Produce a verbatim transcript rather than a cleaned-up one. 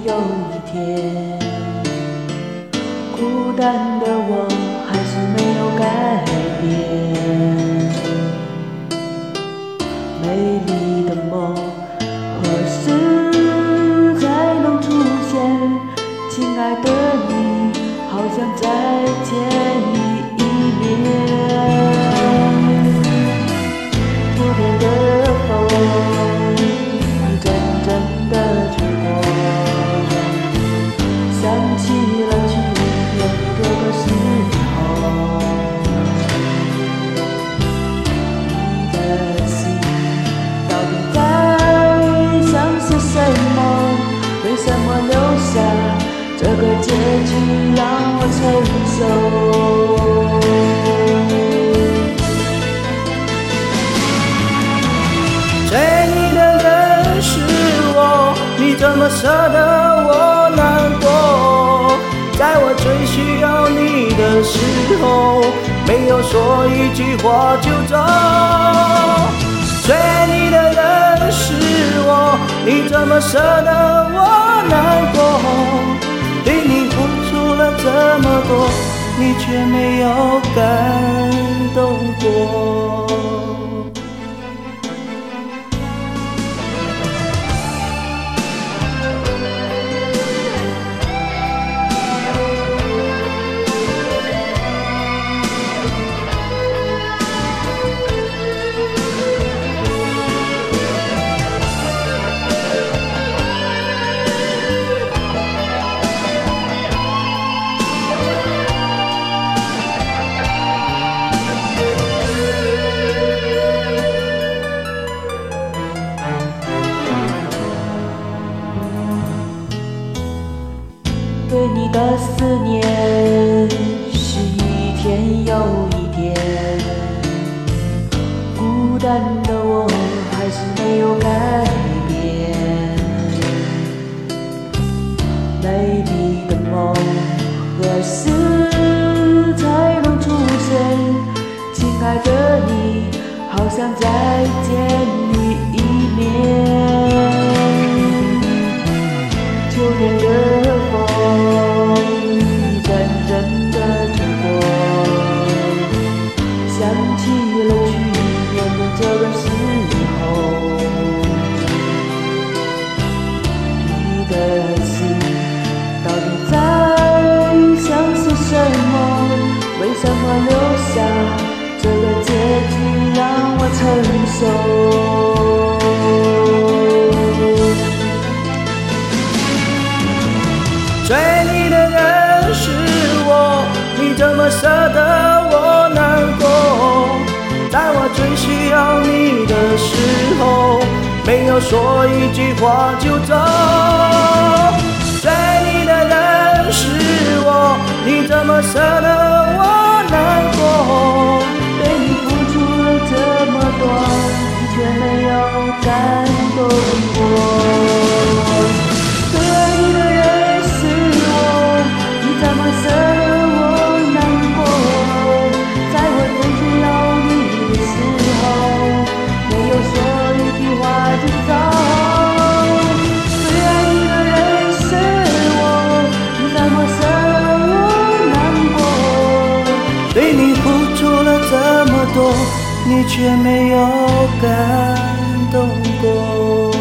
又一天，孤单的我还是没有改变。美丽的梦何时才能出现？亲爱的你，好想再见你一面。昨天的风阵阵的吹过，想起了去年这个时候，你的心到底在想些什么？为什么留下这个结局让我承受？ 追你的人是我，你怎么舍得我难过？在我最需要你的时候，没有说一句话就走。追你的人是我，你怎么舍得我难过？对你付出了这么多，你却没有感动过。 对你的思念是一天又一天，孤单的我还是没有改变。美丽的梦何时才能出现？亲爱的你，好想再见你一面。秋天的风阵阵的吹过，想起了去年的这个时候，你的心到底在想些什么？为什么留下这个结局让我承受？ 追你的人是我，你怎么舍得我难过？在我最需要你的时候，没有说一句话就走。追你的人是我，你怎么舍得我难过？ 对你付出了这么多，你却没有感动过。最爱你的人是我，你怎么舍得我难过？在我最需要你的时候，没有说一句话就走。最爱你的人是我，你怎么舍得我难过？ 对你付出了这么多，你却没有感动过。